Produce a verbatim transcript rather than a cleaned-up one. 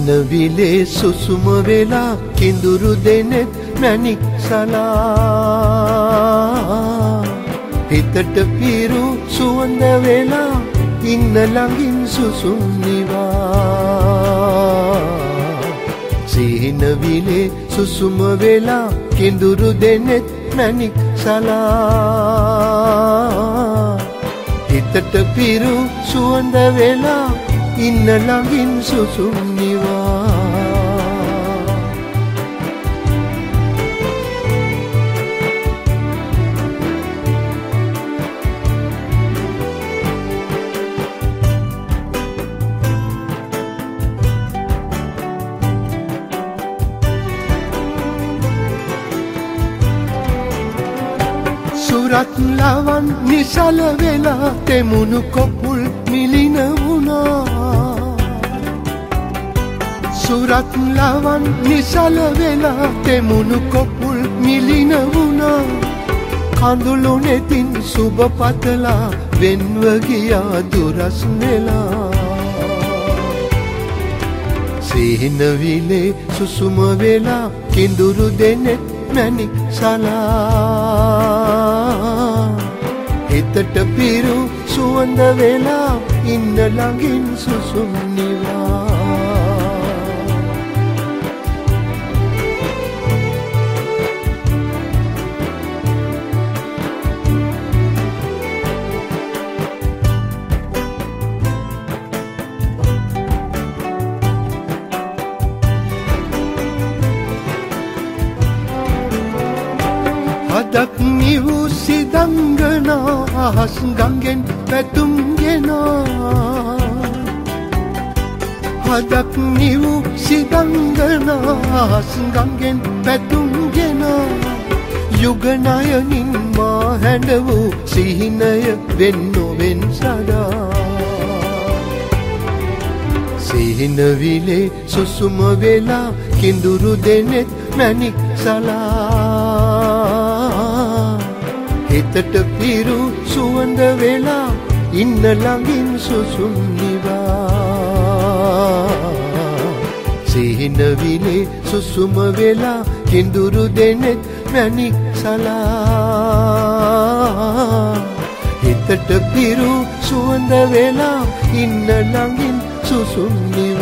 සිහිනවිලේ සුසුම වෙලා කිඳුරු දෙනෙත් මැණික් සලා හිතට පිරු සුවඳ වෙලා ඉන්න ළඟින් සුසුම් නිවා සිහිනවිලේ සුසුම වෙලා කිඳුරු දෙනෙත් මැණික් සලා හිතට පිරු සුවඳ වෙලා ඉන්න ළඟින් සුසුම් නිවා සුරත් ලවන් නිසල වෙලා තෙමුණු කොපුල් මිලින වුණා සුරත් ලවන් නිසල වෙලා තෙමුණු කොපුල් මිලින වුණා කඳුළු නෙතින් සුබ පතලා වෙන්ව ගියා දුරස් නෙලා සිහිනවිලේ සුසුම වෙලා කිඳුරු දෙනෙත් මැණික් සලා හිතට පිරු සුවඳ වෙලා ඉන්න ළඟින් සුසුම් නිවා හදක් නිවූ සිදංගනා අහස් ගංගෙන් පැතුම් ගෙනා හදක් නිවූ සිදංගනා අහස් ගංගෙන් පැතුම් ගෙනා යුගනයනින් මා හැඬ වූ සිහිනය වෙන් නොවෙන් සදා සිහිනවිලේ සුසුම වෙලා කිඳුරු දෙනෙත් මැණික් සලා හිතට පිරු සුවඳ වෙලා ඉන්න ළඟින් සුසුම් නිවා සිහිනවිලේ සුසුම වෙලා කිඳුරු දෙනෙත් මැණික් සලා හිතට පිරු සුවඳ වෙලා ඉන්න ළඟින් සුසුම් නිවා